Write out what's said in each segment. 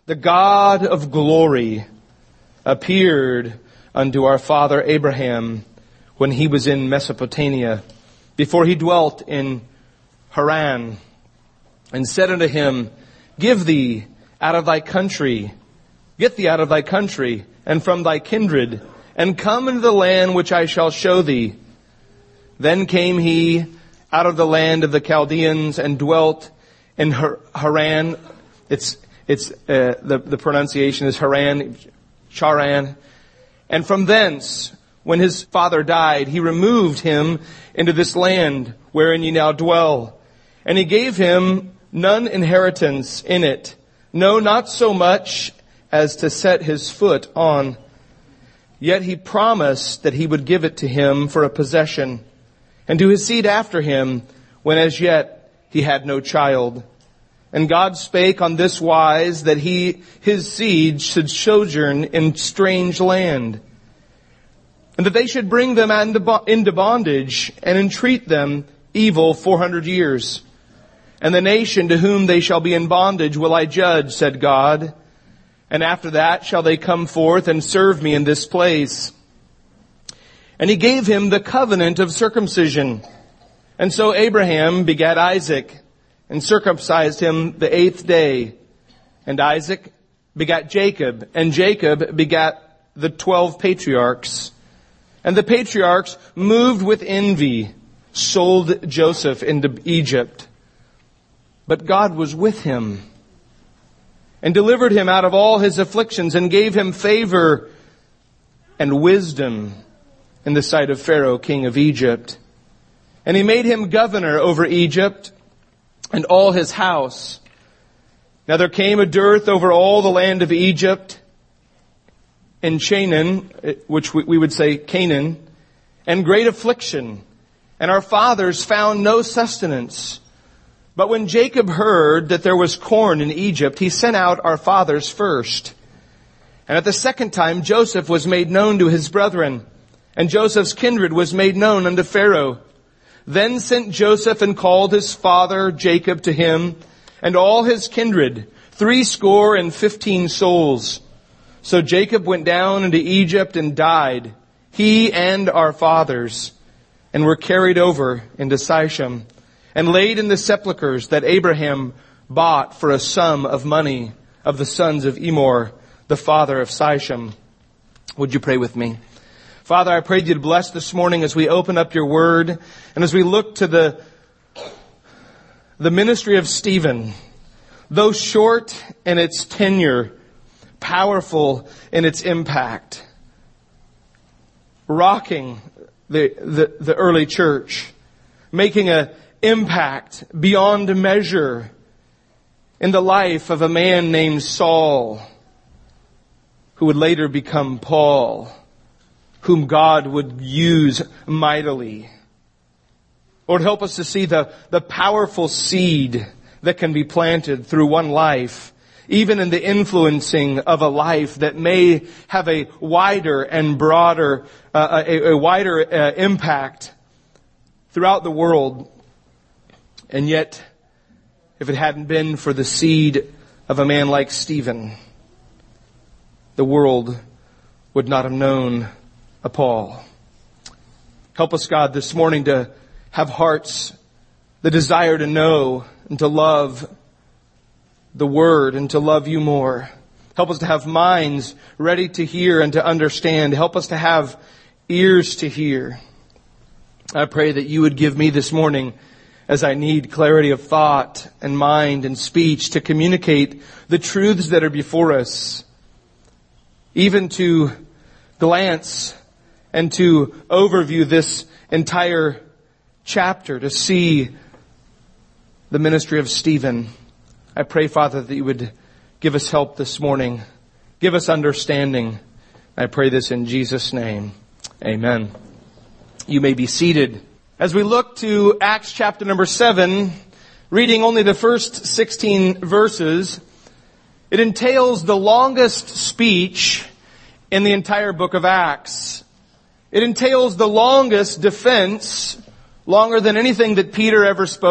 the God of glory, appeared unto our father Abraham when he was in Mesopotamia, before he dwelt in Haran, and said unto him, Get thee out of thy country, and from thy kindred, and come into the land which I shall show thee. Then came he out of the land of the Chaldeans and dwelt in Haran. The pronunciation is Haran, Charan. And from thence, when his father died, he removed him into this land wherein ye now dwell. And he gave him none inheritance in it, no, not so much as to set his foot on. Yet he promised that he would give it to him for a possession, and to his seed after him, when as yet he had no child. And God spake on this wise, that his seed should sojourn in strange land, and that they should bring them into bondage, and entreat them evil 400 years. And the nation to whom they shall be in bondage will I judge, said God. And after that shall they come forth and serve me in this place. And he gave him the covenant of circumcision. And so Abraham begat Isaac, and circumcised him the 8th day. And Isaac begat Jacob, and Jacob begat the 12 patriarchs. And the patriarchs, moved with envy, sold Joseph into Egypt. But God was with him, and delivered him out of all his afflictions, and gave him favor and wisdom in the sight of Pharaoh, king of Egypt. And he made him governor over Egypt and all his house. Now there came a dearth over all the land of Egypt, in Canaan, which we would say Canaan, and great affliction. And our fathers found no sustenance. But when Jacob heard that there was corn in Egypt, he sent out our fathers first. And at the second time Joseph was made known to his brethren, and Joseph's kindred was made known unto Pharaoh. Then sent Joseph and called his father Jacob to him, and all his kindred, 75 souls. So Jacob went down into Egypt and died, he and our fathers, and were carried over into Shechem, and laid in the sepulchres that Abraham bought for a sum of money of the sons of Emor, the father of Shechem. Would you pray with me? Father, I pray you to bless this morning as we open up your word, and as we look to the ministry of Stephen, though short in its tenure, powerful in its impact, rocking the early church, making an impact beyond measure in the life of a man named Saul, who would later become Paul, whom God would use mightily. Lord, help us to see the powerful seed that can be planted through one life, even in the influencing of a life that may have a wider and broader, a wider impact throughout the world. And yet, if it hadn't been for the seed of a man like Stephen, the world would not have known a Paul. Help us, God, this morning to have hearts, the desire to know and to love the Word and to love you more. Help us to have minds ready to hear and to understand. Help us to have ears to hear. I pray that you would give me this morning, as I need clarity of thought and mind and speech, to communicate the truths that are before us, even to glance and to overview this entire chapter, to see the ministry of Stephen. I pray, Father, that you would give us help this morning. Give us understanding. I pray this in Jesus' name. Amen. You may be seated. As we look to Acts chapter number 7, reading only the first 16 verses, it entails the longest speech in the entire book of Acts. It entails the longest defense, longer than anything that Peter ever spoke,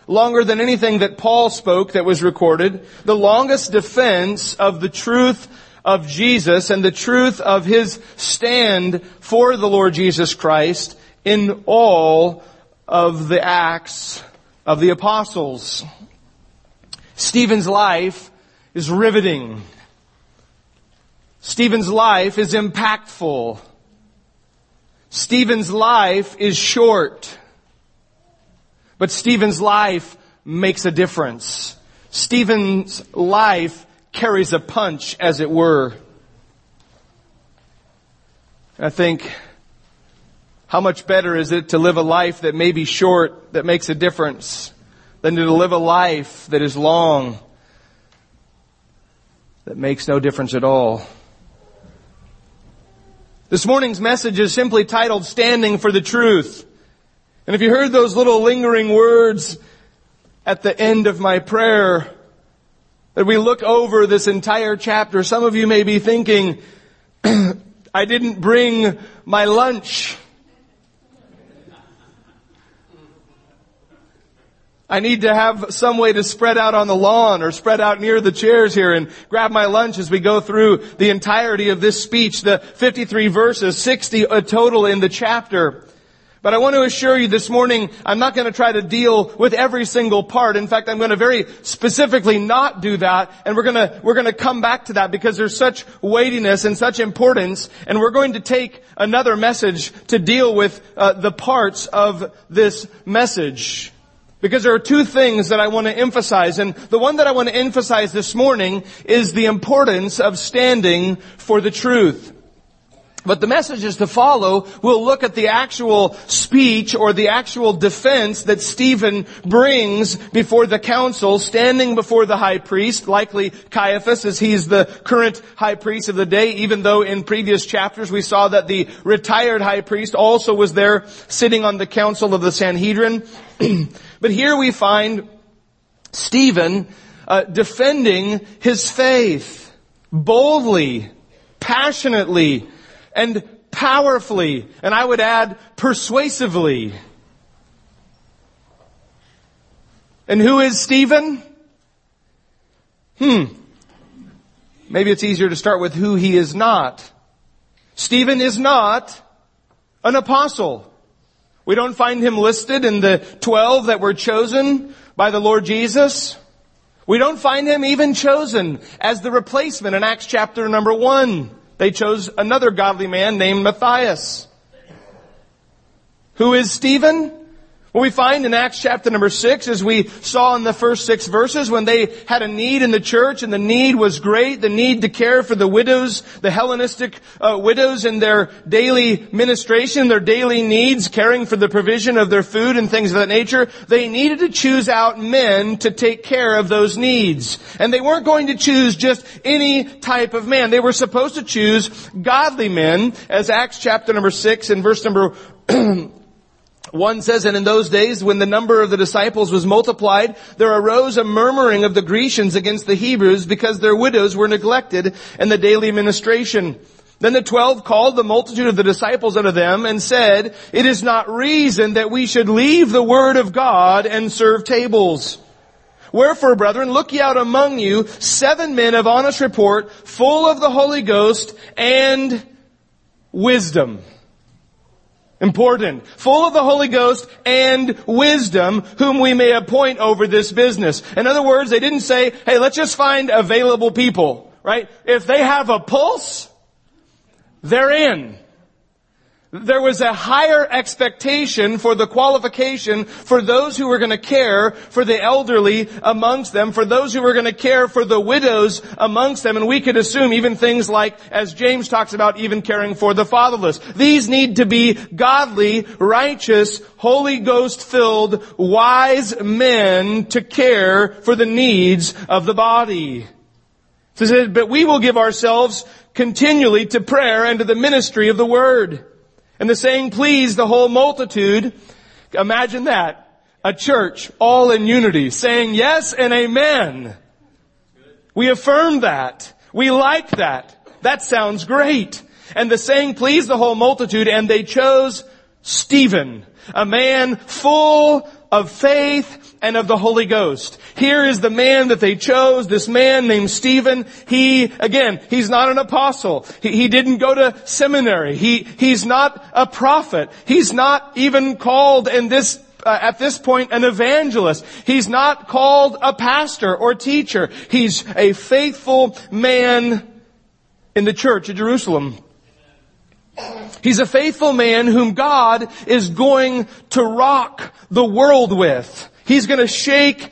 longer than anything that Paul spoke that was recorded, the longest defense of the truth of Jesus and the truth of His stand for the Lord Jesus Christ in all of the Acts of the Apostles. Stephen's life is riveting. Stephen's life is impactful. Stephen's life is short. But Stephen's life makes a difference. Stephen's life carries a punch, as it were. I think, how much better is it to live a life that may be short, that makes a difference, than to live a life that is long, that makes no difference at all. This morning's message is simply titled, Standing for the Truth. And if you heard those little lingering words at the end of my prayer, that we look over this entire chapter, some of you may be thinking, I didn't bring my lunch. I need to have some way to spread out on the lawn or spread out near the chairs here and grab my lunch as we go through the entirety of this speech, the 53 verses, 60 total in the chapter. But I want to assure you this morning, I'm not going to try to deal with every single part. In fact, I'm going to very specifically not do that. And we're going to come back to that because there's such weightiness and such importance. And we're going to take another message to deal with the parts of this message. Because there are two things that I want to emphasize. And the one that I want to emphasize this morning is the importance of standing for the truth. But the messages to follow will look at the actual speech or the actual defense that Stephen brings before the council, standing before the high priest, likely Caiaphas, as he's the current high priest of the day, even though in previous chapters we saw that the retired high priest also was there sitting on the council of the Sanhedrin. But here we find Stephen defending his faith boldly, passionately, and powerfully, and I would add persuasively. And who is Stephen? Maybe it's easier to start with who he is not. Stephen is not an apostle. We don't find him listed in the 12 that were chosen by the Lord Jesus. We don't find him even chosen as the replacement in Acts chapter number 1. They chose another godly man named Matthias. Who is Stephen? Well, we find in Acts chapter number 6, as we saw in the first 6 verses, when they had a need in the church, and the need was great, the need to care for the widows, the Hellenistic widows in their daily ministration, their daily needs, caring for the provision of their food and things of that nature, they needed to choose out men to take care of those needs. And they weren't going to choose just any type of man. They were supposed to choose godly men, as Acts chapter number 6 and verse number 1 says, and in those days, when the number of the disciples was multiplied, there arose a murmuring of the Grecians against the Hebrews because their widows were neglected in the daily ministration. Then the 12 called the multitude of the disciples unto them and said, it is not reason that we should leave the word of God and serve tables. Wherefore, brethren, look ye out among you 7 men of honest report, full of the Holy Ghost and wisdom. Important. Full of the Holy Ghost and wisdom, whom we may appoint over this business. In other words, they didn't say, hey, let's just find available people, right? If they have a pulse, they're in. There was a higher expectation for the qualification for those who were going to care for the elderly amongst them, for those who were going to care for the widows amongst them. And we could assume even things like, as James talks about, even caring for the fatherless. These need to be godly, righteous, Holy Ghost-filled, wise men to care for the needs of the body. So it says, but we will give ourselves continually to prayer and to the ministry of the word. And the saying pleased the whole multitude. Imagine that. A church all in unity saying yes and amen. We affirm that. We like that. That sounds great. And the saying pleased the whole multitude, and they chose Stephen, a man full of faith and of the Holy Ghost. Here is the man that they chose, this man named Stephen. He's not an apostle. He didn't go to seminary. He's not a prophet. He's not even called at this point an evangelist. He's not called a pastor or teacher. He's a faithful man in the church at Jerusalem. He's a faithful man whom God is going to rock the world with. He's going to shake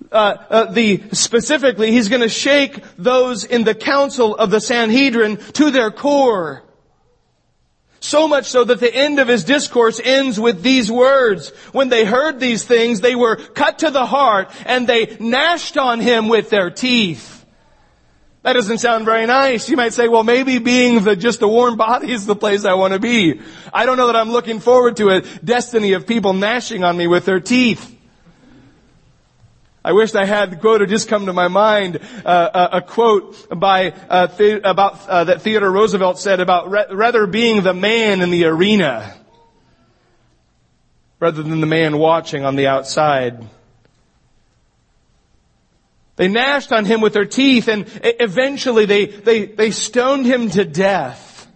he's going to shake those in the council of the Sanhedrin to their core. So much so that the end of his discourse ends with these words. When they heard these things, they were cut to the heart and they gnashed on him with their teeth. That doesn't sound very nice. You might say, well, maybe being just a warm body is the place I want to be. I don't know that I'm looking forward to a destiny of people gnashing on me with their teeth. I wished I had the quote had just come to my mind, a quote that Theodore Roosevelt said about rather being the man in the arena rather than the man watching on the outside. They gnashed on him with their teeth, and eventually they stoned him to death.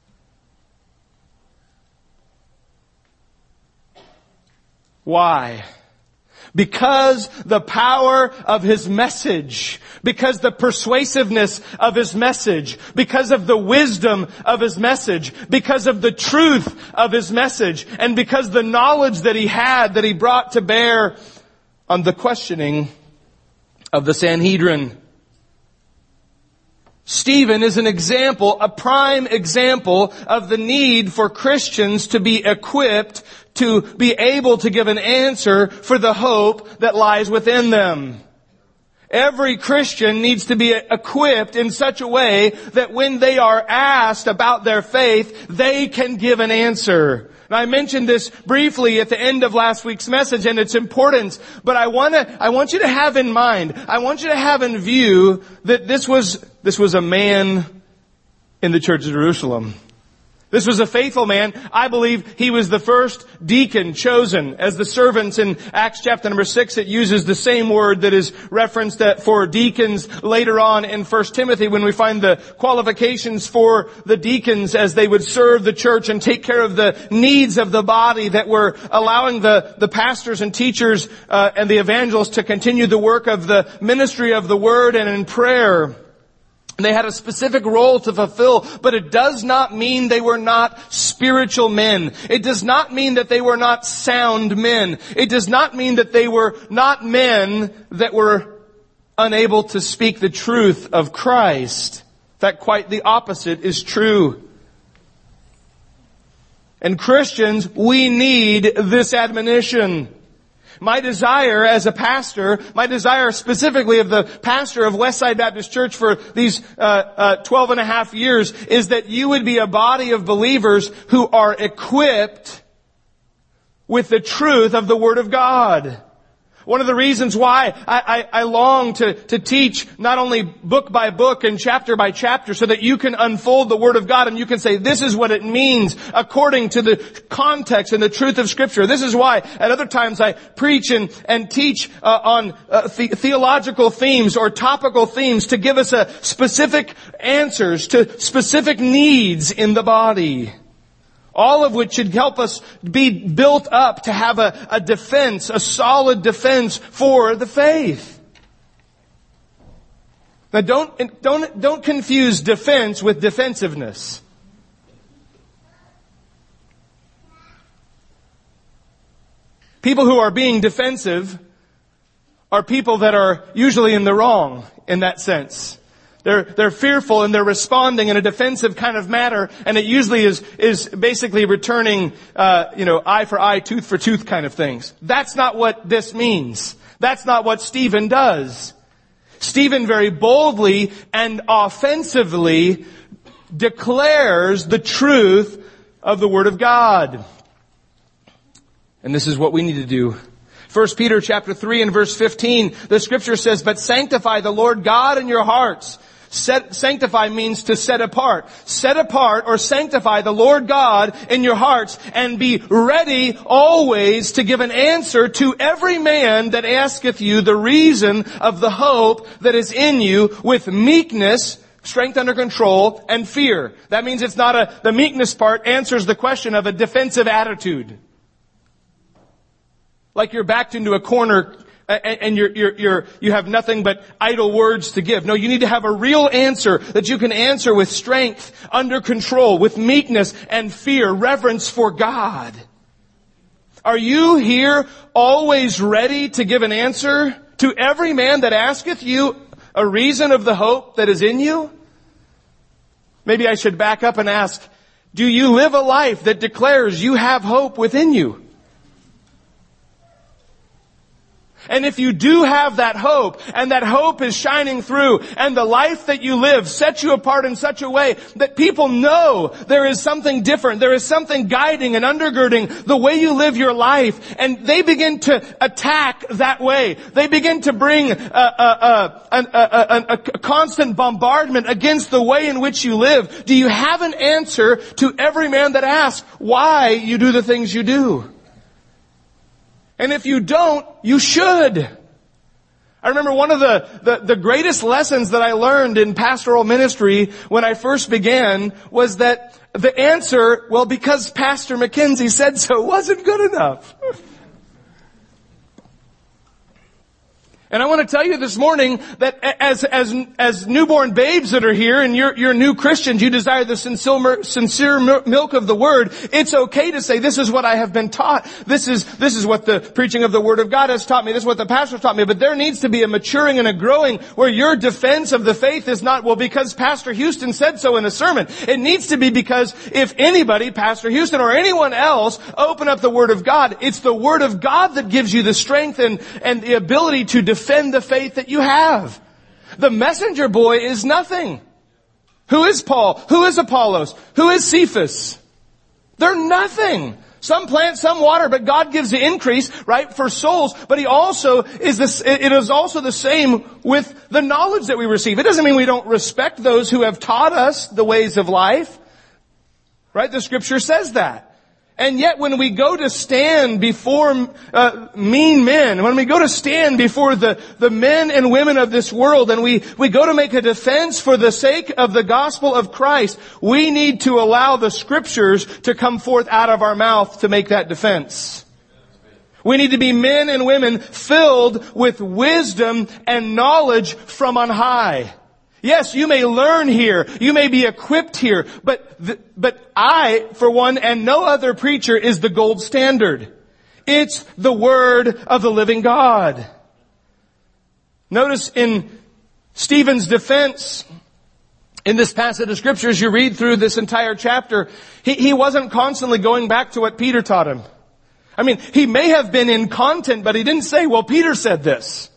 Why? Because the power of his message, because the persuasiveness of his message, because of the wisdom of his message, because of the truth of his message, and because the knowledge that he had that he brought to bear on the questioning of the Sanhedrin. Stephen is an example, a prime example of the need for Christians to be equipped to be able to give an answer for the hope that lies within them. Every Christian needs to be equipped in such a way that when they are asked about their faith, they can give an answer. And I mentioned this briefly at the end of last week's message and its importance, but I want you to have in mind, I want you to have in view that this was a man in the church of Jerusalem. This was a faithful man. I believe he was the first deacon chosen. As the servants in Acts chapter number 6, it uses the same word that is referenced for deacons later on in 1 Timothy when we find the qualifications for the deacons as they would serve the church and take care of the needs of the body that were allowing the pastors and teachers and the evangelists to continue the work of the ministry of the word and in prayer. They had a specific role to fulfill, but it does not mean they were not spiritual men. It does not mean that they were not sound men. It does not mean that they were not men that were unable to speak the truth of Christ. In fact, quite the opposite is true. And Christians, we need this admonition. My desire as a pastor, my desire specifically of the pastor of Westside Baptist Church for these 12 and a half years is that you would be a body of believers who are equipped with the truth of the Word of God. One of the reasons why I long to teach not only book by book and chapter by chapter so that you can unfold the Word of God and you can say, this is what it means according to the context and the truth of Scripture. This is why at other times I preach and teach on theological themes or topical themes to give us specific answers to specific needs in the body. All of which should help us be built up to have a defense, a solid defense for the faith. Now don't confuse defense with defensiveness. People who are being defensive are people that are usually in the wrong in that sense. They're fearful and they're responding in a defensive kind of manner, and it usually is basically returning, eye for eye, tooth for tooth kind of things. That's not what this means. That's not what Stephen does. Stephen very boldly and offensively declares the truth of the Word of God. And this is what we need to do. 1 Peter chapter 3 and verse 15, the Scripture says, "But sanctify the Lord God in your hearts, Sanctify means to set apart. Set apart or sanctify the Lord God in your hearts and be ready always to give an answer to every man that asketh you the reason of the hope that is in you with meekness, strength under control, and fear. That means it's not the meekness part answers the question of a defensive attitude. Like you're backed into a corner and you have nothing but idle words to give. No, you need to have a real answer that you can answer with strength, under control, with meekness and fear, reverence for God. Are you here always ready to give an answer to every man that asketh you a reason of the hope that is in you? Maybe I should back up and ask, do you live a life that declares you have hope within you? And if you do have that hope, and that hope is shining through, and the life that you live sets you apart in such a way that people know there is something different, there is something guiding and undergirding the way you live your life, and they begin to attack that way. They begin to bring a constant bombardment against the way in which you live. Do you have an answer to every man that asks why you do the things you do? And if you don't, you should. I remember one of the greatest lessons that I learned in pastoral ministry when I first began was that the answer, well, because Pastor McKenzie said so, wasn't good enough. And I want to tell you this morning that as newborn babes that are here and you're new Christians, you desire the sincere milk of the Word, it's okay to say, this is what I have been taught. This is what the preaching of the Word of God has taught me. This is what the pastor taught me. But there needs to be a maturing and a growing where your defense of the faith is not, well, because Pastor Houston said so in a sermon. It needs to be because if anybody, Pastor Houston or anyone else, open up the Word of God, it's the Word of God that gives you the strength and the ability to defend the faith that you have. The messenger boy is nothing. Who is Paul? Who is Apollos? Who is Cephas? They're nothing. Some plant, some water, but God gives the increase, right, for souls. But He also is this, it is also the same with the knowledge that we receive. It doesn't mean we don't respect those who have taught us the ways of life. Right? The Scripture says that. And yet when we go to stand before mean men, when we go to stand before the men and women of this world, and we go to make a defense for the sake of the gospel of Christ, we need to allow the Scriptures to come forth out of our mouth to make that defense. We need to be men and women filled with wisdom and knowledge from on high. Yes, you may learn here. You may be equipped here. But I, for one, and no other preacher is the gold standard. It's the Word of the living God. Notice in Stephen's defense, in this passage of Scripture, as you read through this entire chapter, he wasn't constantly going back to what Peter taught him. I mean, he may have been in content, but he didn't say, well, Peter said this.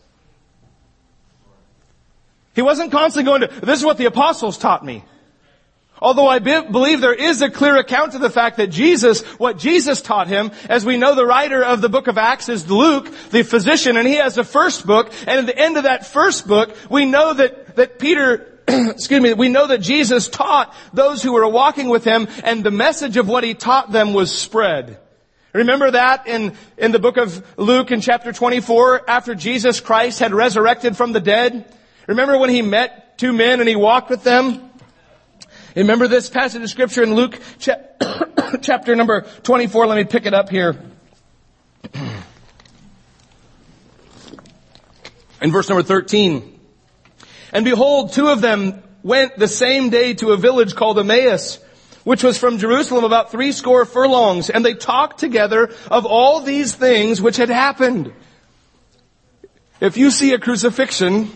He wasn't constantly going to, this is what the apostles taught me. Although I believe there is a clear account of the fact that what Jesus taught him, as we know the writer of the book of Acts is Luke, the physician, and he has a first book, and at the end of that first book, we know that Peter, we know that Jesus taught those who were walking with him, and the message of what he taught them was spread. Remember that in the book of Luke in chapter 24, after Jesus Christ had resurrected from the dead? Remember when he met two men and he walked with them? Remember this passage of Scripture in Luke chapter number 24. Let me pick it up here. In verse number 13. And behold, two of them went the same day to a village called Emmaus, which was from Jerusalem about 60 furlongs. And they talked together of all these things which had happened. If you see a crucifixion,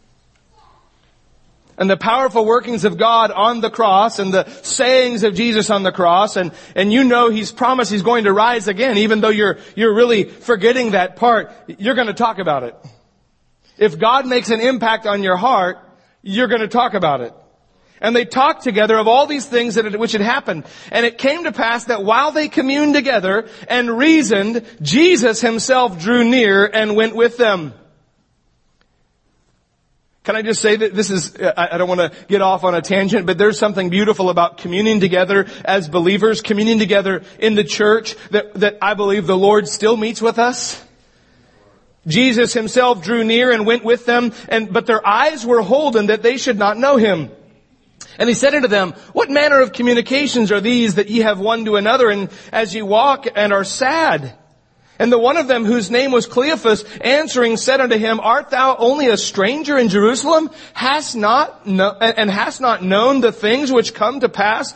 and the powerful workings of God on the cross and the sayings of Jesus on the cross, and you know He's promised He's going to rise again, even though you're really forgetting that part, you're going to talk about it. If God makes an impact on your heart, you're going to talk about it. And they talked together of all these things which had happened. And it came to pass that while they communed together and reasoned, Jesus Himself drew near and went with them. Can I just say that this is, I don't want to get off on a tangent, but there's something beautiful about communing together as believers, communing together in the church, that I believe the Lord still meets with us. Jesus himself drew near and went with them, but their eyes were holden that they should not know him. And he said unto them, what manner of communications are these that ye have one to another, and as ye walk and are sad? And the one of them, whose name was Cleophas, answering said unto him, art thou only a stranger in Jerusalem? Hast not known the things which come to pass,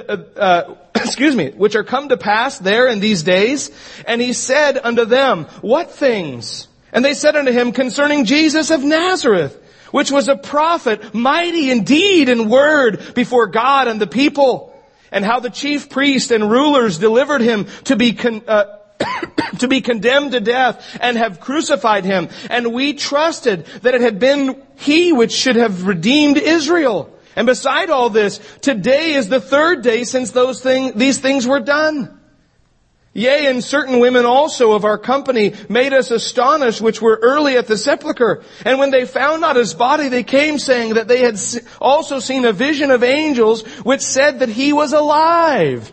which are come to pass there in these days? And he said unto them, what things? And they said unto him, concerning Jesus of Nazareth, which was a prophet, mighty in deed and word before God and the people, and how the chief priests and rulers delivered him to be to be condemned to death, and have crucified him. And we trusted that it had been he which should have redeemed Israel. And beside all this, today is the third day since these things were done. Yea, and certain women also of our company made us astonished, which were early at the sepulchre. And when they found not his body, they came saying that they had also seen a vision of angels, which said that he was alive.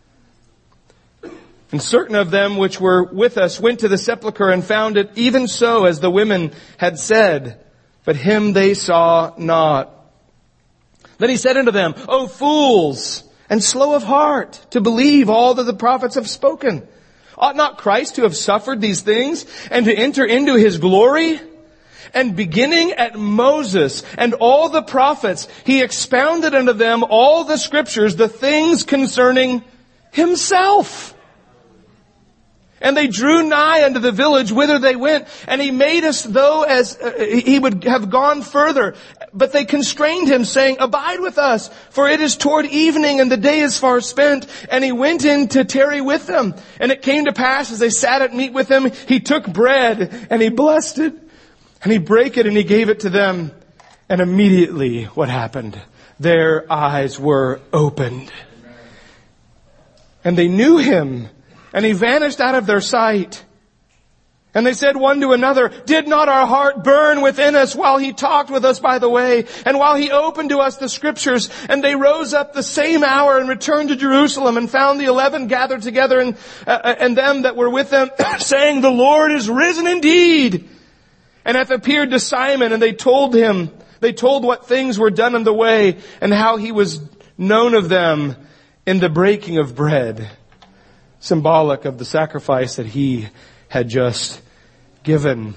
And certain of them which were with us went to the sepulchre and found it even so as the women had said, but him they saw not. Then he said unto them, O fools, and slow of heart to believe all that the prophets have spoken. Ought not Christ to have suffered these things and to enter into his glory? And beginning at Moses and all the prophets, he expounded unto them all the scriptures, the things concerning himself. And they drew nigh unto the village whither they went, and he made as though as he would have gone further. But they constrained him, saying, abide with us, for it is toward evening, and the day is far spent. And he went in to tarry with them. And it came to pass, as they sat at meat with him, he took bread, and he blessed it, and he brake it, and he gave it to them. And immediately, what happened? Their eyes were opened. And they knew him. And he vanished out of their sight. And they said one to another, did not our heart burn within us while he talked with us by the way, and while he opened to us the scriptures? And they rose up the same hour and returned to Jerusalem, and found the 11 gathered together, and them that were with them, saying, the Lord is risen indeed, and hath appeared to Simon. And they told what things were done in the way, and how he was known of them in the breaking of bread. Symbolic of the sacrifice that he had just given.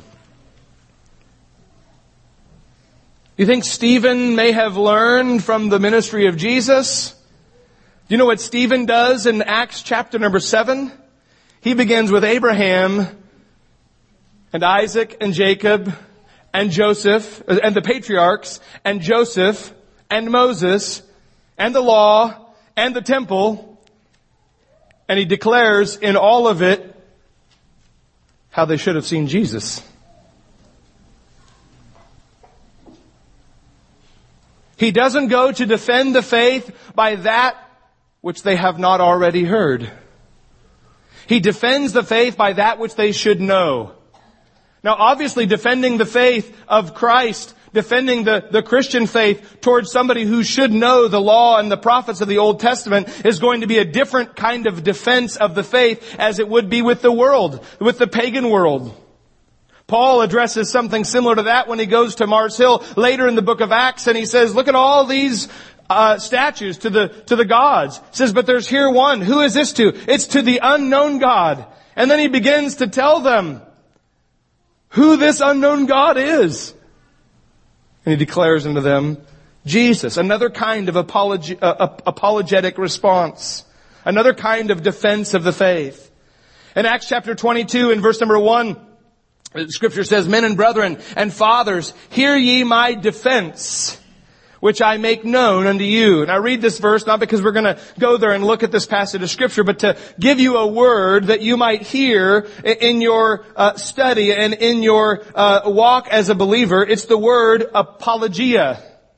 You think Stephen may have learned from the ministry of Jesus? Do you know what Stephen does in Acts chapter number 7? He begins with Abraham and Isaac and Jacob and Joseph and the patriarchs and Joseph and Moses and the law and the temple. And he declares in all of it how they should have seen Jesus. He doesn't go to defend the faith by that which they have not already heard. He defends the faith by that which they should know. Now obviously defending the faith of Christ, defending the Christian faith towards somebody who should know the law and the prophets of the Old Testament is going to be a different kind of defense of the faith as it would be with the world, with the pagan world. Paul addresses something similar to that when he goes to Mars Hill later in the book of Acts, and he says, look at all these statues to the gods. He says, but there's here one. Who is this to? It's to the unknown God. And then he begins to tell them who this unknown God is. And he declares unto them Jesus, another kind of apologetic response, another kind of defense of the faith. In Acts chapter 22 in verse number 1, Scripture says, men and brethren and fathers, hear ye my defense, which I make known unto you. And I read this verse not because we're going to go there and look at this passage of Scripture, but to give you a word that you might hear in your study and in your walk as a believer. It's the word apologia.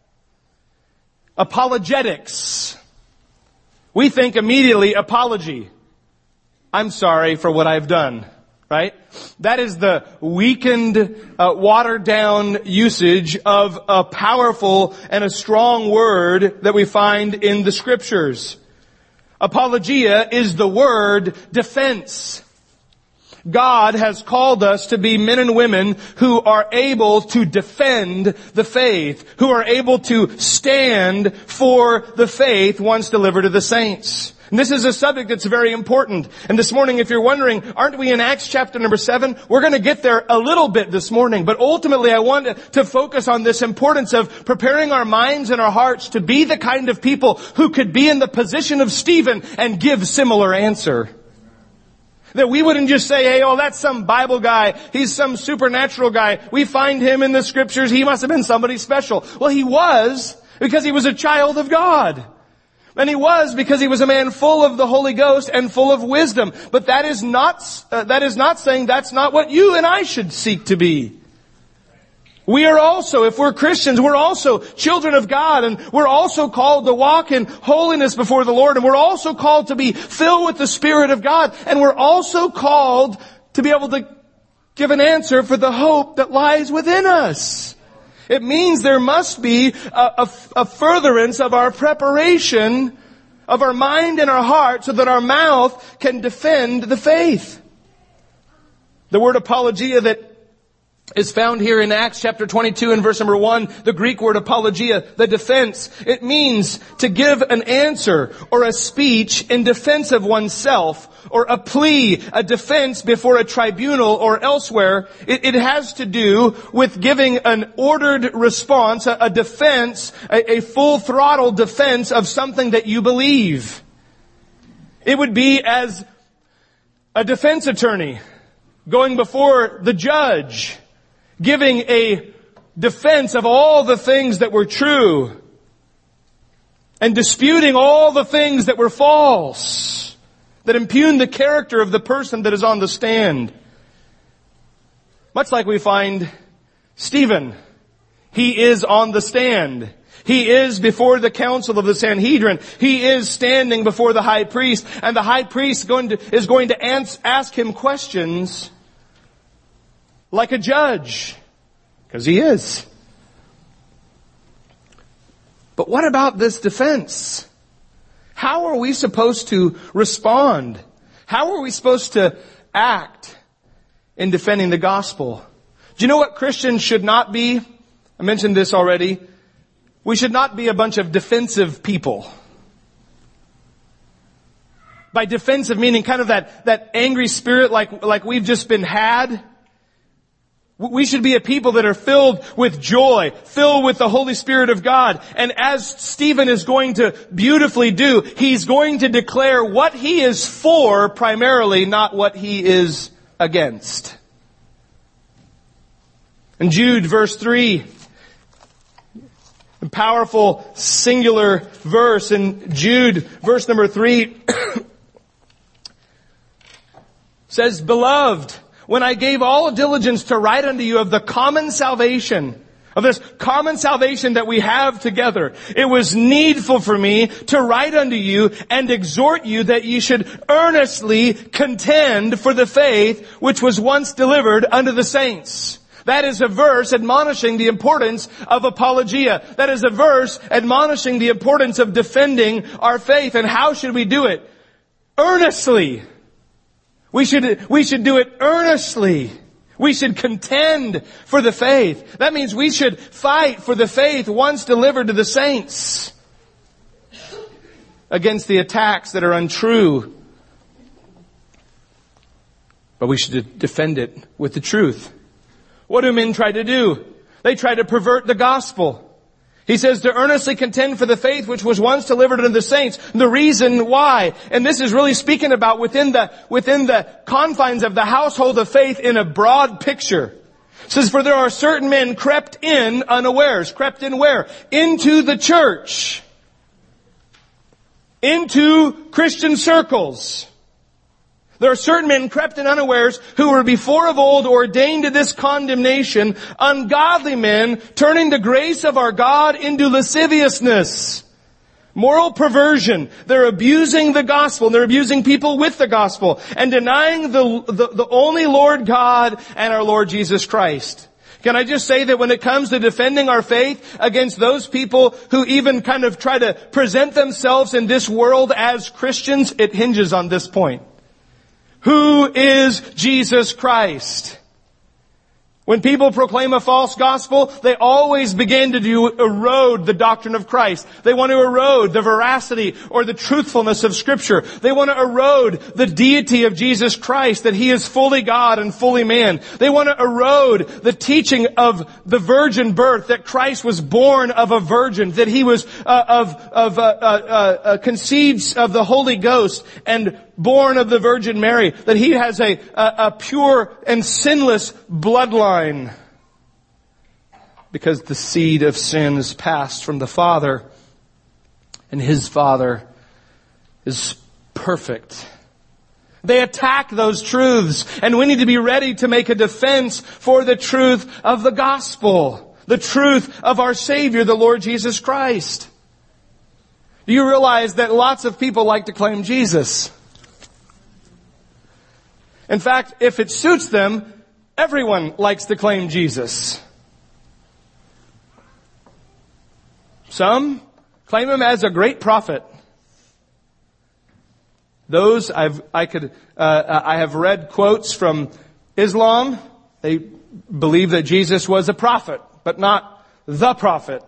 Apologetics. We think immediately apology. I'm sorry for what I've done. right? That is the weakened, watered down usage of a powerful and a strong word that we find in the Scriptures. Apologia is the word defense. God has called us to be men and women who are able to defend the faith, who are able to stand for the faith once delivered to the saints. And this is a subject that's very important. And this morning, if you're wondering, aren't we in Acts chapter number 7? We're going to get there a little bit this morning. But ultimately, I want to focus on this importance of preparing our minds and our hearts to be the kind of people who could be in the position of Stephen and give similar answer. That we wouldn't just say, hey, oh, that's some Bible guy. He's some supernatural guy. We find him in the Scriptures. He must have been somebody special. Well, he was because he was a child of God. And he was because he was a man full of the Holy Ghost and full of wisdom. But that is not saying that's not what you and I should seek to be. We are also, if we're Christians, we're also children of God, and we're also called to walk in holiness before the Lord, and we're also called to be filled with the Spirit of God, and we're also called to be able to give an answer for the hope that lies within us. It means there must be a furtherance of our preparation of our mind and our heart so that our mouth can defend the faith. The word apologia that is found here in Acts chapter 22 and verse number 1, the Greek word apologia, the defense. It means to give an answer or a speech in defense of oneself, or a plea, a defense before a tribunal or elsewhere. It has to do with giving an ordered response, a defense, a full throttle defense of something that you believe. It would be as a defense attorney going before the judge, giving a defense of all the things that were true and disputing all the things that were false, that impugn the character of the person that is on the stand. Much like we find Stephen. He is on the stand. He is before the council of the Sanhedrin. He is standing before the high priest, and the high priest is going to ask him questions like a judge, because he is. But what about this defense? How are we supposed to respond? How are we supposed to act in defending the gospel? Do you know what Christians should not be? I mentioned this already. We should not be a bunch of defensive people. By defensive meaning kind of that angry spirit like we've just been had. We should be a people that are filled with joy, filled with the Holy Spirit of God. And as Stephen is going to beautifully do, he's going to declare what he is for primarily, not what he is against. In Jude verse 3, a powerful singular verse in Jude verse number 3 says, "Beloved, when I gave all diligence to write unto you of the common salvation, of this common salvation that we have together, it was needful for me to write unto you and exhort you that ye should earnestly contend for the faith which was once delivered unto the saints." That is a verse admonishing the importance of apologia. That is a verse admonishing the importance of defending our faith. And how should we do it? Earnestly. We should do it earnestly. We should contend for the faith. That means we should fight for the faith once delivered to the saints against the attacks that are untrue. But we should defend it with the truth. What do men try to do? They try to pervert the gospel. He says to earnestly contend for the faith which was once delivered unto the saints. The reason why, and this is really speaking about within the confines of the household of faith in a broad picture. It says, for there are certain men crept in unawares. Crept in where? Into the church. Into Christian circles. There are certain men crept in unawares who were before of old ordained to this condemnation, ungodly men turning the grace of our God into lasciviousness. Moral perversion. They're abusing the gospel. And they're abusing people with the gospel. And denying the only Lord God and our Lord Jesus Christ. Can I just say that when it comes to defending our faith against those people who even kind of try to present themselves in this world as Christians, it hinges on this point. Who is Jesus Christ? When people proclaim a false gospel, they always begin to erode the doctrine of Christ. They want to erode the veracity or the truthfulness of Scripture. They want to erode the deity of Jesus Christ, that He is fully God and fully man. They want to erode the teaching of the virgin birth, that Christ was born of a virgin, that He was conceived of the Holy Ghost and born of the Virgin Mary, that He has a pure and sinless bloodline. Because the seed of sin is passed from the Father, and His Father is perfect. They attack those truths, and we need to be ready to make a defense for the truth of the gospel, the truth of our Savior, the Lord Jesus Christ. Do you realize that lots of people like to claim Jesus? In fact, if it suits them, everyone likes to claim Jesus. Some claim Him as a great prophet. Those I have read quotes from Islam. They believe that Jesus was a prophet, but not the prophet.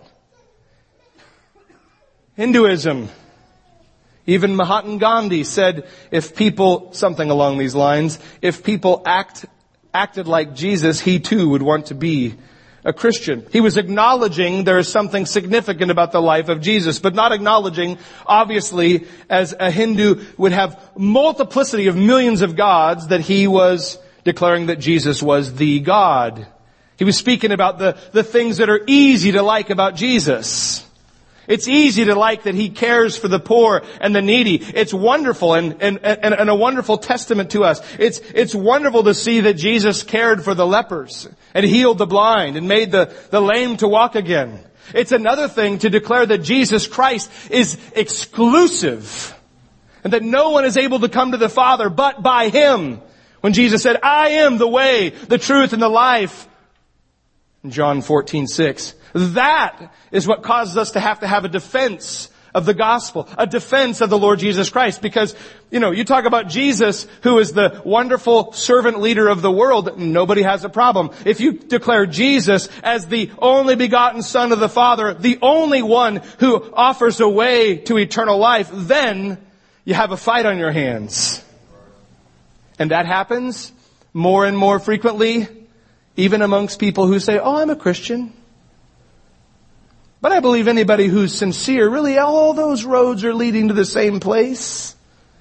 Hinduism. Even Mahatma Gandhi said if people, something along these lines, if people acted like Jesus, he too would want to be a Christian. He was acknowledging there is something significant about the life of Jesus, but not acknowledging, obviously, as a Hindu would have multiplicity of millions of gods, that he was declaring that Jesus was the God. He was speaking about the things that are easy to like about Jesus. It's easy to like that He cares for the poor and the needy. It's wonderful and a wonderful testament to us. It's wonderful to see that Jesus cared for the lepers and healed the blind and made the lame to walk again. It's another thing to declare that Jesus Christ is exclusive and that no one is able to come to the Father but by Him. When Jesus said, I am the way, the truth, and the life. In John 14:6. That is what causes us to have a defense of the gospel, a defense of the Lord Jesus Christ. Because, you talk about Jesus, who is the wonderful servant leader of the world, nobody has a problem. If you declare Jesus as the only begotten Son of the Father, the only one who offers a way to eternal life, then you have a fight on your hands. And that happens more and more frequently, even amongst people who say, oh, I'm a Christian. But I believe anybody who's sincere, really all those roads are leading to the same place.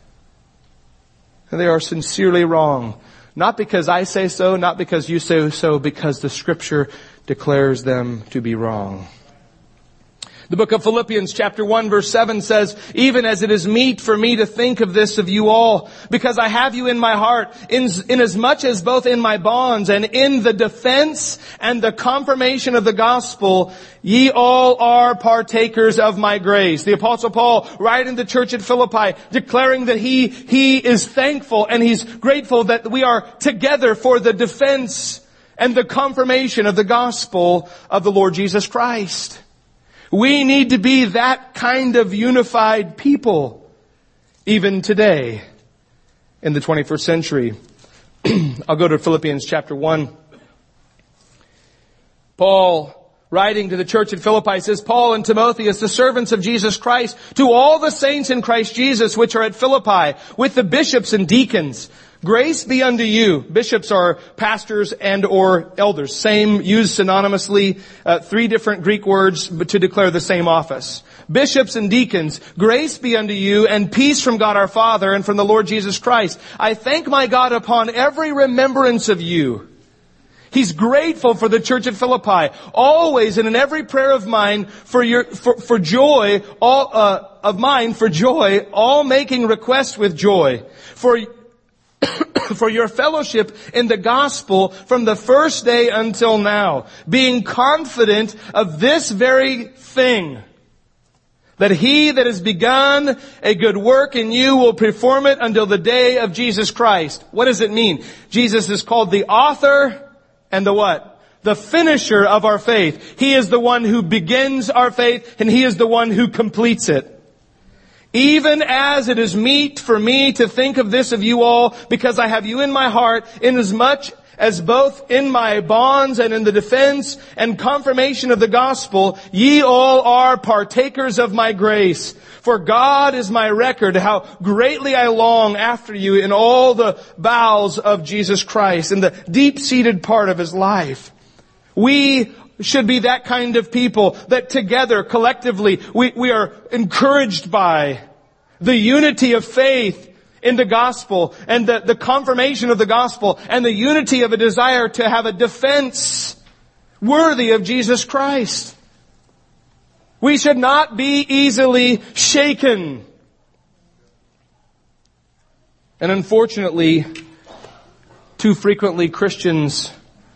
And they are sincerely wrong. Not because I say so, not because you say so, because the Scripture declares them to be wrong. The book of Philippians chapter 1 verse 7 says, even as it is meet for me to think of this of you all, because I have you in my heart, inasmuch as both in my bonds and in the defense and the confirmation of the gospel, ye all are partakers of my grace. The Apostle Paul, writing to the church at Philippi, declaring that he is thankful and he's grateful that we are together for the defense and the confirmation of the gospel of the Lord Jesus Christ. We need to be that kind of unified people, even today, in the 21st century. I'll go to Philippians chapter 1. Paul, writing to the church at Philippi, says, Paul and Timotheus, the servants of Jesus Christ, to all the saints in Christ Jesus which are at Philippi, with the bishops and deacons, grace be unto you. Bishops are pastors and or elders. Same, used synonymously, 3 different Greek words to declare the same office. Bishops and deacons, grace be unto you and peace from God our Father and from the Lord Jesus Christ. I thank my God upon every remembrance of you. He's grateful for the church at Philippi, always and in every prayer of mine for joy, all making request with joy. For your fellowship in the gospel from the first day until now, being confident of this very thing, that he that has begun a good work in you will perform it until the day of Jesus Christ. What does it mean? Jesus is called the author and the what? The finisher of our faith. He is the one who begins our faith, and He is the one who completes it. Even as it is meet for me to think of this of you all, because I have you in my heart, inasmuch as both in my bonds and in the defense and confirmation of the gospel, ye all are partakers of my grace. For God is my record, how greatly I long after you in all the bowels of Jesus Christ, in the deep-seated part of His life. We should be that kind of people that together, collectively, we are encouraged by the unity of faith in the gospel and the confirmation of the gospel and the unity of a desire to have a defense worthy of Jesus Christ. We should not be easily shaken. And unfortunately, too frequently Christians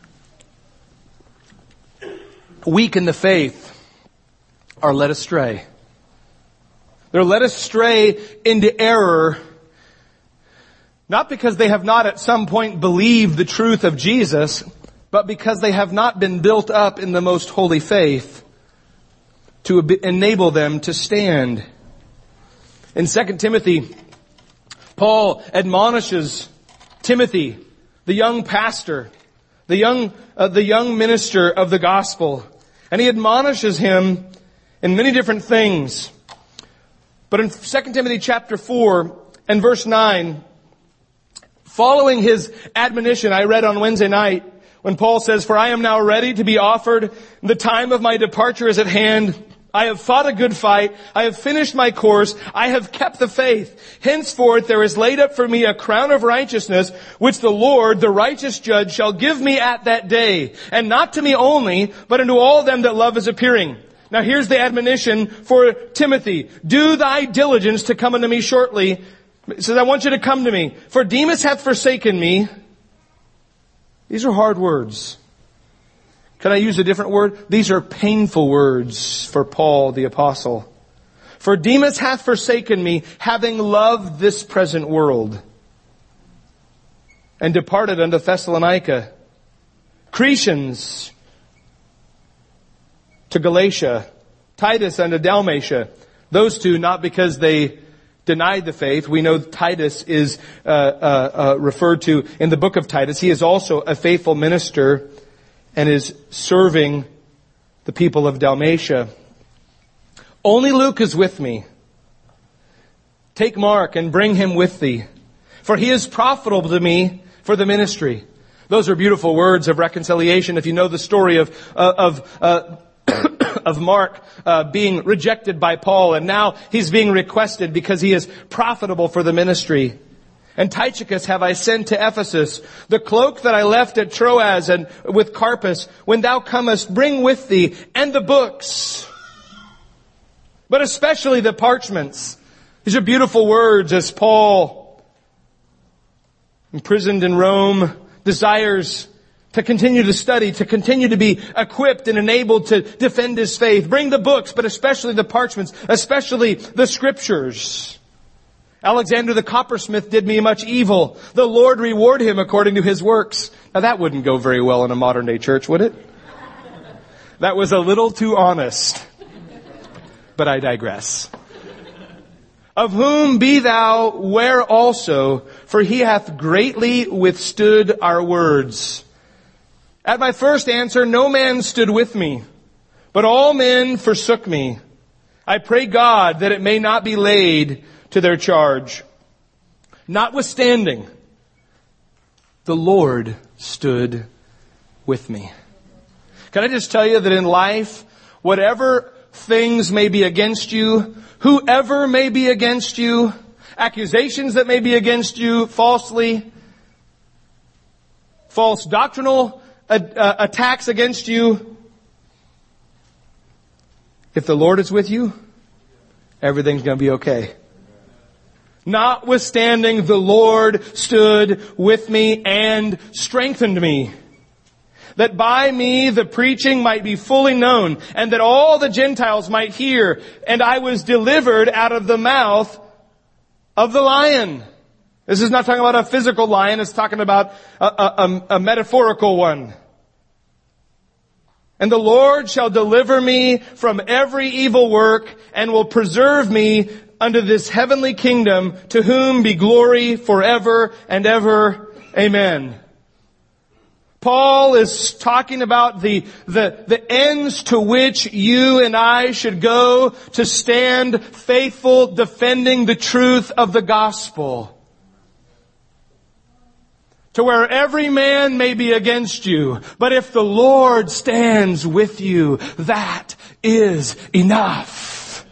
weak in the faith are led astray. They're led astray into error, not because they have not at some point believed the truth of Jesus, but because they have not been built up in the most holy faith to enable them to stand. In 2 Timothy, Paul admonishes Timothy, the young pastor, the young minister of the gospel. And he admonishes him in many different things. But in 2 Timothy chapter 4 and verse 9, following his admonition I read on Wednesday night, when Paul says, "For I am now ready to be offered. The time of my departure is at hand. I have fought a good fight. I have finished my course. I have kept the faith. Henceforth there is laid up for me a crown of righteousness, which the Lord, the righteous judge, shall give me at that day. And not to me only, but unto all them that love His appearing." Now here's the admonition for Timothy. "Do thy diligence to come unto me shortly." It says, "I want you to come to me. For Demas hath forsaken me." These are hard words. Can I use a different word? These are painful words for Paul the apostle. "For Demas hath forsaken me, having loved this present world, and departed unto Thessalonica. Crescens to Galatia, Titus unto Dalmatia." Those two, not because they denied the faith. We know Titus is referred to in the book of Titus. He is also a faithful minister and is serving the people of Dalmatia. "Only Luke is with me. Take Mark and bring him with thee, for he is profitable to me for the ministry." Those are beautiful words of reconciliation. If you know the story of Mark being rejected by Paul, and now he's being requested because he is profitable for the ministry. "And Tychicus have I sent to Ephesus. The cloak that I left at Troas and with Carpus, when thou comest, bring with thee, and the books, but especially the parchments." These are beautiful words as Paul, imprisoned in Rome, desires to continue to study, to continue to be equipped and enabled to defend his faith. Bring the books, but especially the parchments, especially the scriptures. "Alexander the coppersmith did me much evil. The Lord reward him according to his works." Now that wouldn't go very well in a modern day church, would it? That was a little too honest. But I digress. "Of whom be thou ware also, for he hath greatly withstood our words. At my first answer no man stood with me, but all men forsook me. I pray God that it may not be laid to their charge. Notwithstanding, the Lord stood with me." Can I just tell you that in life, whatever things may be against you, whoever may be against you, accusations that may be against you falsely, false doctrinal attacks against you, if the Lord is with you, everything's going to be okay. "Notwithstanding, the Lord stood with me and strengthened me." that by me the preaching might be fully known, and that all the Gentiles might hear. And I was delivered out of the mouth of the lion. This is not talking about a physical lion, it's talking about a metaphorical one. And the Lord shall deliver me from every evil work, and will preserve me unto this heavenly kingdom, to whom be glory forever and ever. Amen. Paul is talking about the ends to which you and I should go to stand faithful, defending the truth of the gospel. To where every man may be against you, but if the Lord stands with you, that is enough.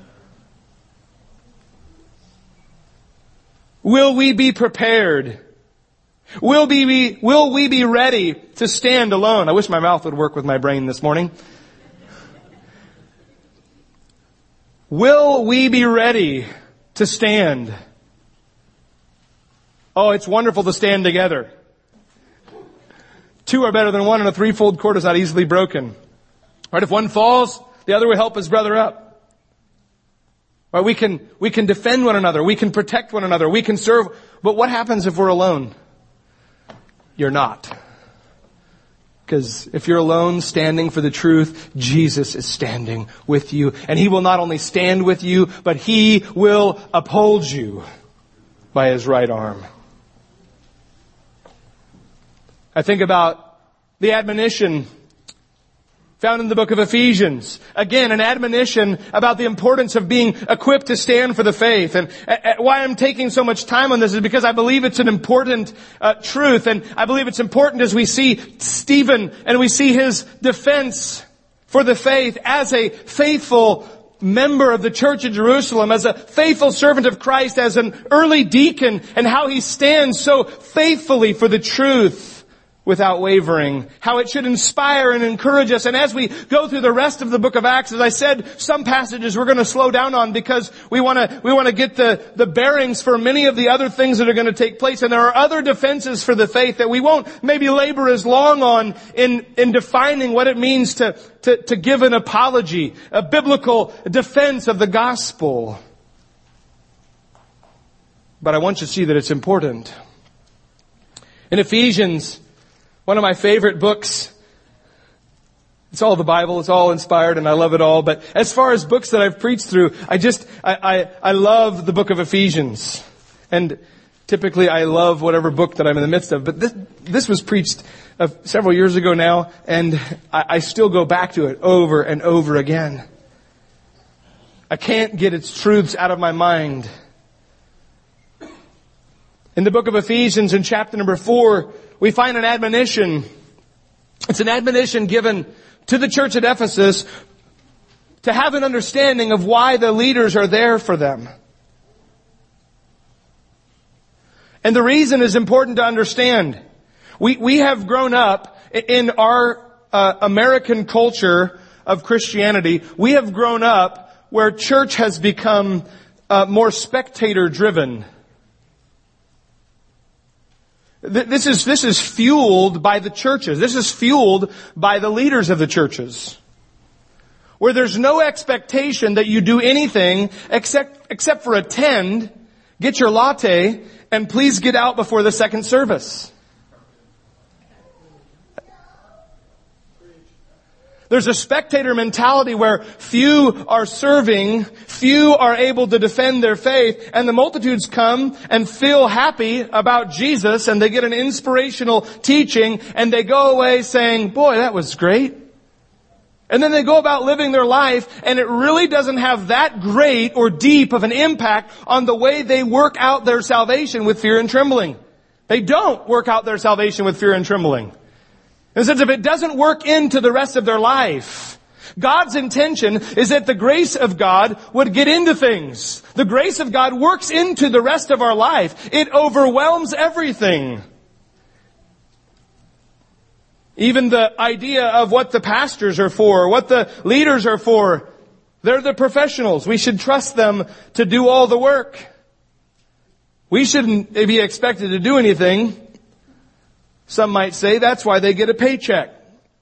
Will we be prepared? Will we be ready to stand alone? I wish my mouth would work with my brain this morning. Will we be ready to stand? Oh, it's wonderful to stand together. Two are better than one, and a threefold cord is not easily broken. Right? If one falls, the other will help his brother up. Right? We can defend one another. We can protect one another. We can serve. But what happens if we're alone? You're not. Because if you're alone standing for the truth, Jesus is standing with you. And He will not only stand with you, but He will uphold you by His right arm. I think about the admonition found in the book of Ephesians. Again, an admonition about the importance of being equipped to stand for the faith. And why I'm taking so much time on this is because I believe it's an important truth. And I believe it's important as we see Stephen and we see his defense for the faith as a faithful member of the church in Jerusalem, as a faithful servant of Christ, as an early deacon, and how he stands so faithfully for the truth without wavering, how it should inspire and encourage us. And as we go through the rest of the book of Acts, as I said, some passages we're going to slow down on because we want to get the bearings for many of the other things that are going to take place. And there are other defenses for the faith that we won't maybe labor as long on in defining what it means to give an apology, a biblical defense of the gospel. But I want you to see that it's important. In Ephesians, one of my favorite books. It's all the Bible. It's all inspired and I love it all. But as far as books that I've preached through, I love the book of Ephesians. And typically I love whatever book that I'm in the midst of. But this was preached several years ago now, and I still go back to it over and over again. I can't get its truths out of my mind. In the book of Ephesians, in chapter number 4, we find an admonition. It's an admonition given to the church at Ephesus to have an understanding of why the leaders are there for them. And the reason is important to understand. We have grown up in our American culture of Christianity. We have grown up where church has become more spectator driven. This is fueled by the churches. This is fueled by the leaders of the churches. Where there's no expectation that you do anything except for attend, get your latte, and please get out before the second service. There's a spectator mentality where few are serving, few are able to defend their faith, and the multitudes come and feel happy about Jesus, and they get an inspirational teaching, and they go away saying, boy, that was great. And then they go about living their life, and it really doesn't have that great or deep of an impact on the way they work out their salvation with fear and trembling. They don't work out their salvation with fear and trembling. In the sense, if it doesn't work into the rest of their life, God's intention is that the grace of God would get into things. The grace of God works into the rest of our life. It overwhelms everything. Even the idea of what the pastors are for, what the leaders are for. They're the professionals. We should trust them to do all the work. We shouldn't be expected to do anything. Some might say that's why they get a paycheck.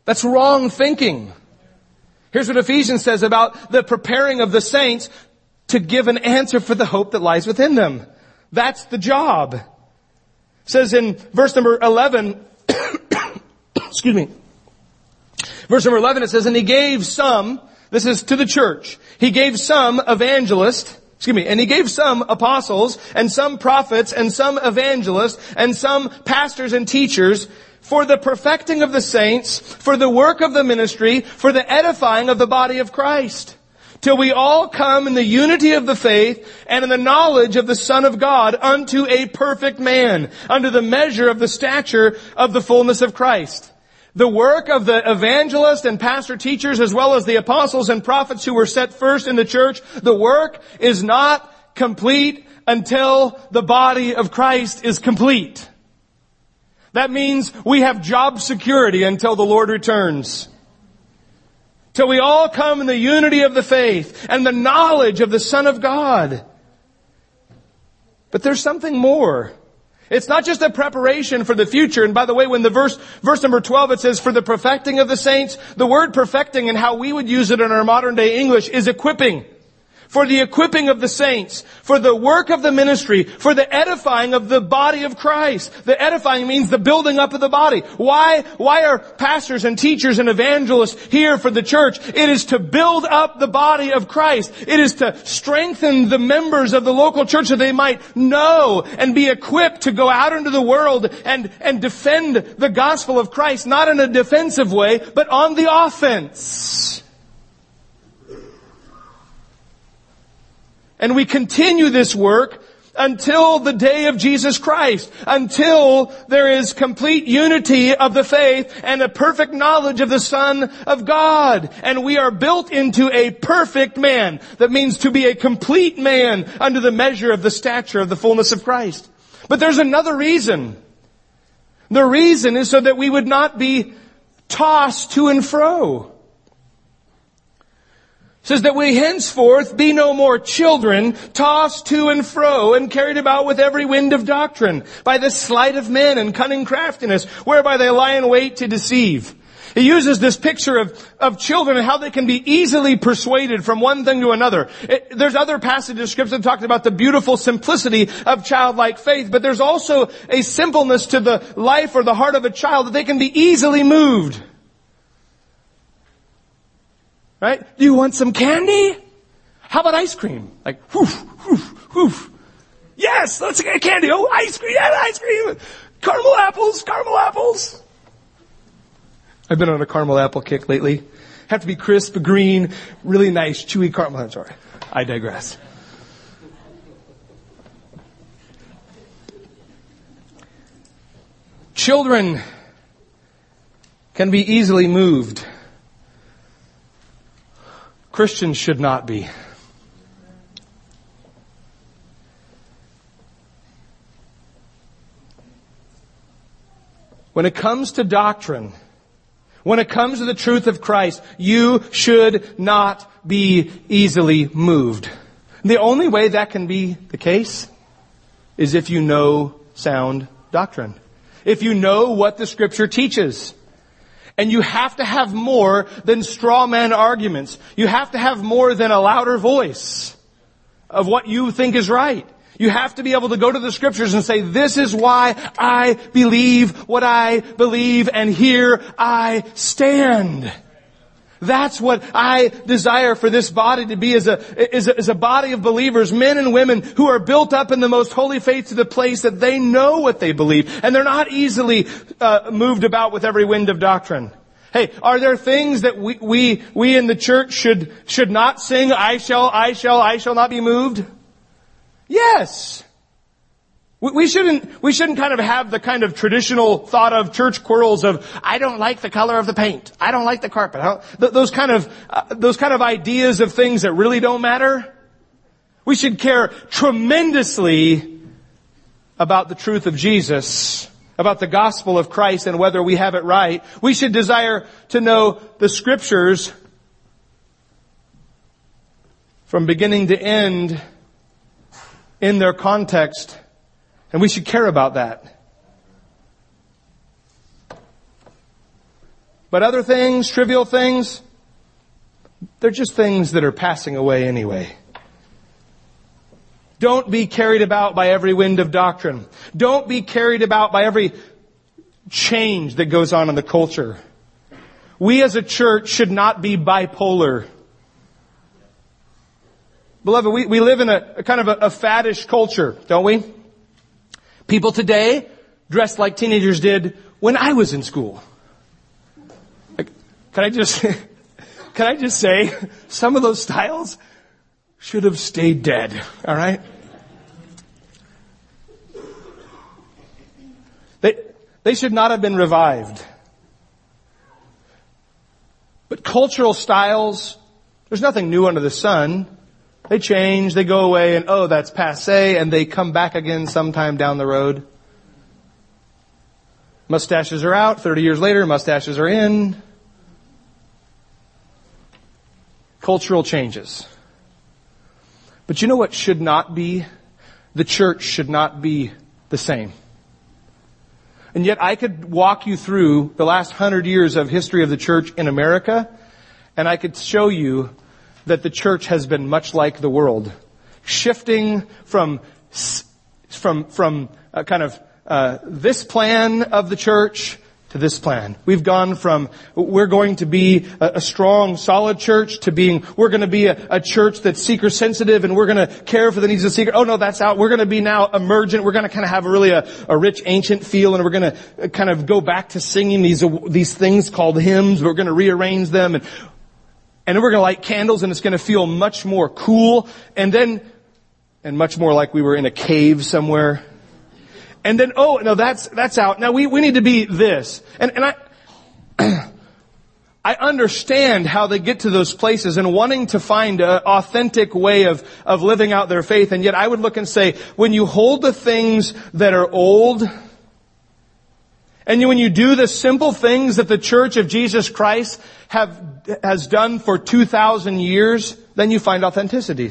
That's wrong thinking. Here's what Ephesians says about the preparing of the saints to give an answer for the hope that lies within them. That's the job. It says in verse number 11, excuse me. Verse number 11, it says, and he gave some, this is to the church, he gave some evangelists, and he gave some apostles, and some prophets, and some evangelists, and some pastors and teachers, for the perfecting of the saints, for the work of the ministry, for the edifying of the body of Christ, till we all come in the unity of the faith and in the knowledge of the Son of God unto a perfect man, under the measure of the stature of the fullness of Christ. The work of the evangelists and pastor teachers, as well as the apostles and prophets who were set first in the church, the work is not complete until the body of Christ is complete. That means we have job security until the Lord returns. Till we all come in the unity of the faith and the knowledge of the Son of God. But there's something more. It's not just a preparation for the future. And by the way, when the verse number 12, it says, for the perfecting of the saints, the word perfecting and how we would use it in our modern day English is equipping. For the equipping of the saints, for the work of the ministry, for the edifying of the body of Christ. The edifying means the building up of the body. Why are pastors and teachers and evangelists here for the church? It is to build up the body of Christ. It is to strengthen the members of the local church so they might know and be equipped to go out into the world and defend the gospel of Christ, not in a defensive way, but on the offense. And we continue this work until the day of Jesus Christ, until there is complete unity of the faith and a perfect knowledge of the Son of God. And we are built into a perfect man. That means to be a complete man under the measure of the stature of the fullness of Christ. But there's another reason. The reason is so that we would not be tossed to and fro. It says that we henceforth be no more children, tossed to and fro and carried about with every wind of doctrine, by the sleight of men and cunning craftiness, whereby they lie in wait to deceive. He uses this picture of children and how they can be easily persuaded from one thing to another. There's other passages of Scripture that talk about the beautiful simplicity of childlike faith, but there's also a simpleness to the life or the heart of a child that they can be easily moved. Right? Do you want some candy? How about ice cream? Like, whoof, whoof, whoof. Yes, let's get candy. Oh, ice cream, yeah, ice cream. Caramel apples, caramel apples. I've been on a caramel apple kick lately. Have to be crisp, green, really nice, chewy caramel. I'm sorry. I digress. Children can be easily moved. Christians should not be. When it comes to doctrine, when it comes to the truth of Christ, you should not be easily moved. The only way that can be the case is if you know sound doctrine. If you know what the Scripture teaches. And you have to have more than straw man arguments. You have to have more than a louder voice of what you think is right. You have to be able to go to the Scriptures and say, this is why I believe what I believe, and here I stand. That's what I desire for this body to be, as a body of believers, men and women who are built up in the most holy faith to the place that they know what they believe, and they're not easily moved about with every wind of doctrine. Hey, are there things that we in the church should not sing? I shall not be moved. Yes. We shouldn't kind of have the kind of traditional thought of church quarrels of, I don't like the color of the paint. I don't like the carpet. Those kind of ideas of things that really don't matter. We should care tremendously about the truth of Jesus, about the gospel of Christ and whether we have it right. We should desire to know the Scriptures from beginning to end in their context. And we should care about that. But other things, trivial things, they're just things that are passing away anyway. Don't be carried about by every wind of doctrine. Don't be carried about by every change that goes on in the culture. We as a church should not be bipolar. Beloved, we live in a kind of a faddish culture, don't we? People today dress like teenagers did when I was in school. Can I just say, some of those styles should have stayed dead, all right? They should not have been revived. But cultural styles, there's nothing new under the sun. They change, they go away, and oh, that's passé, and they come back again sometime down the road. Mustaches are out, 30 years later, mustaches are in. Cultural changes. But you know what should not be? The church should not be the same. And yet I could walk you through the last 100 years of history of the church in America, and I could show you that the church has been much like the world. Shifting from this plan of the church to this plan. We've gone from, we're going to be a strong, solid church to being, we're going to be a church that's seeker sensitive and we're going to care for the needs of the seeker. Oh no, that's out. We're going to be now emergent. We're going to kind of have really a rich ancient feel, and we're going to kind of go back to singing these things called hymns. We're going to rearrange them and we're going to light candles, and it's going to feel much more cool and much more like we were in a cave somewhere. And then, oh, no, that's out. Now we need to be this. And I understand how they get to those places and wanting to find an authentic way of living out their faith. And yet I would look and say, when you hold the things that are old, and when you do the simple things that the Church of Jesus Christ has done for 2,000 years, then you find authenticity.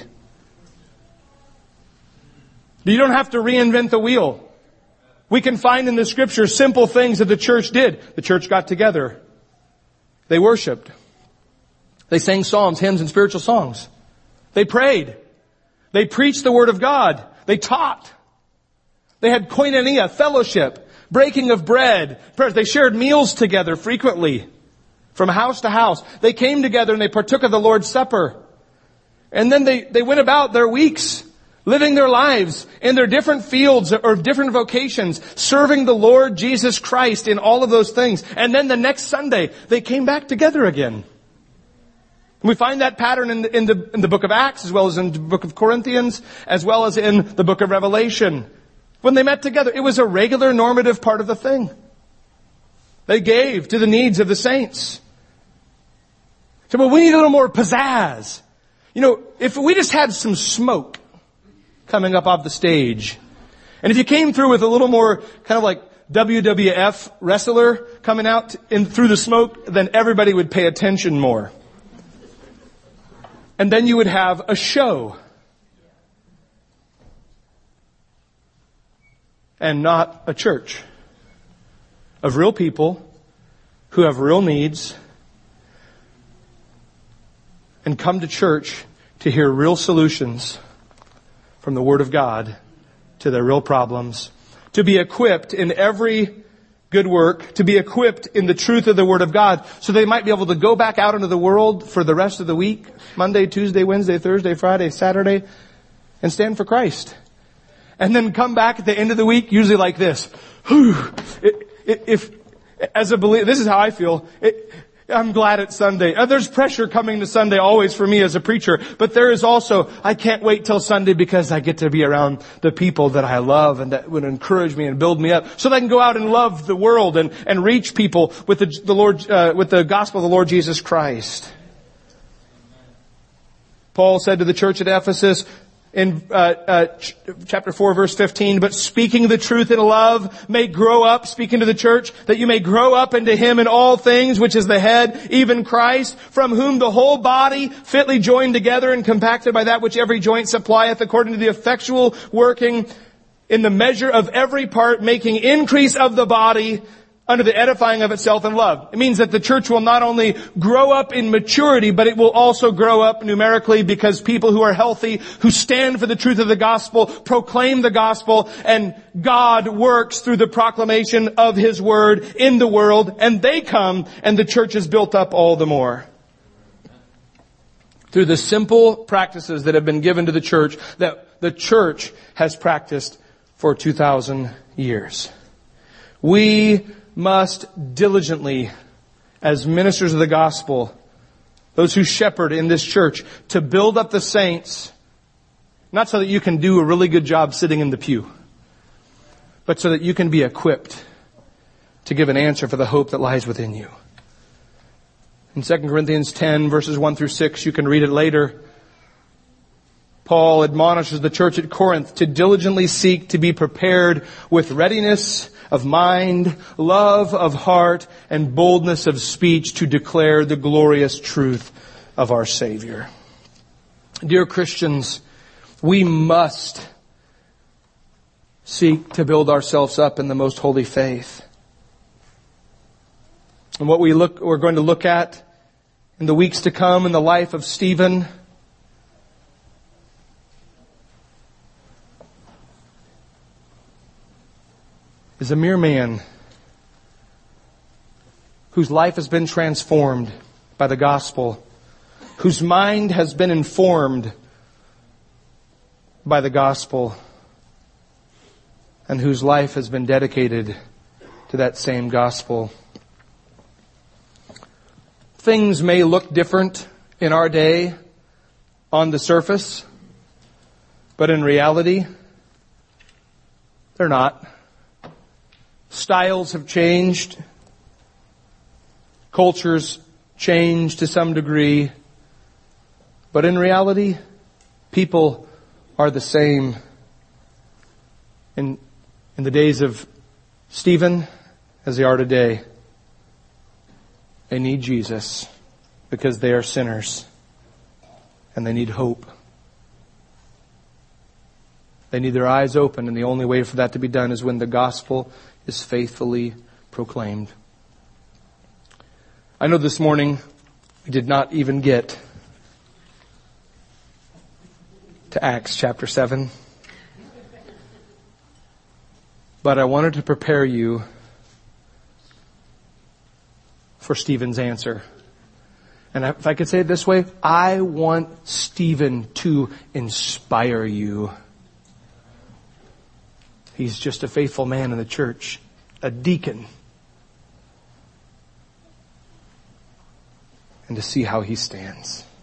You don't have to reinvent the wheel. We can find in the Scripture simple things that the church did. The church got together. They worshiped. They sang psalms, hymns, and spiritual songs. They prayed. They preached the Word of God. They taught. They had koinonia, fellowship, breaking of bread, prayers. They shared meals together frequently from house to house. They came together and they partook of the Lord's Supper. And then they went about their weeks, living their lives in their different fields or different vocations, serving the Lord Jesus Christ in all of those things. And then the next Sunday, they came back together again. We find that pattern in the book of Acts, as well as in the book of Corinthians, as well as in the book of Revelation. When they met together, it was a regular normative part of the thing. They gave to the needs of the saints. So, well, we need a little more pizzazz. You know, if we just had some smoke coming up off the stage, and if you came through with a little more kind of like WWF wrestler coming out through the smoke, then everybody would pay attention more. And then you would have a show. And not a church of real people who have real needs and come to church to hear real solutions from the Word of God to their real problems, to be equipped in every good work, to be equipped in the truth of the Word of God, so they might be able to go back out into the world for the rest of the week, Monday, Tuesday, Wednesday, Thursday, Friday, Saturday, and stand for Christ. And then come back at the end of the week, usually like this. If as a believer, this is how I feel. I'm glad it's Sunday. There's pressure coming to Sunday always for me as a preacher, but there is also, I can't wait till Sunday because I get to be around the people that I love and that would encourage me and build me up so that I can go out and love the world and reach people with the Lord, with the gospel of the Lord Jesus Christ. Paul said to the church at Ephesus, in chapter 4, verse 15, but speaking the truth in love may grow up, speaking to the church, that you may grow up into Him in all things, which is the head, even Christ, from whom the whole body, fitly joined together and compacted by that which every joint supplieth, according to the effectual working in the measure of every part, making increase of the body under the edifying of itself in love. It means that the church will not only grow up in maturity, but it will also grow up numerically because people who are healthy, who stand for the truth of the gospel, proclaim the gospel, and God works through the proclamation of His word in the world, and they come, and the church is built up all the more. Through the simple practices that have been given to the church, that the church has practiced for 2,000 years. We must diligently, as ministers of the gospel, those who shepherd in this church, to build up the saints, not so that you can do a really good job sitting in the pew, but so that you can be equipped to give an answer for the hope that lies within you. In 2 Corinthians 10, verses 1 through 6, you can read it later. Paul admonishes the church at Corinth to diligently seek to be prepared with readiness of mind, love of heart, and boldness of speech to declare the glorious truth of our Savior. Dear Christians, we must seek to build ourselves up in the most holy faith. And what we're going to look at in the weeks to come in the life of Stephen is a mere man whose life has been transformed by the gospel, whose mind has been informed by the gospel, and whose life has been dedicated to that same gospel. Things may look different in our day on the surface, but in reality, they're not. Styles have changed. Cultures change to some degree. But in reality, people are the same. In the days of Stephen as they are today. They need Jesus because they are sinners. And they need hope. They need their eyes open, and the only way for that to be done is when the gospel is faithfully proclaimed. I know this morning we did not even get to Acts chapter 7. But I wanted to prepare you for Stephen's answer. And if I could say it this way, I want Stephen to inspire you. He's just a faithful man in the church, a deacon. And to see how he stands.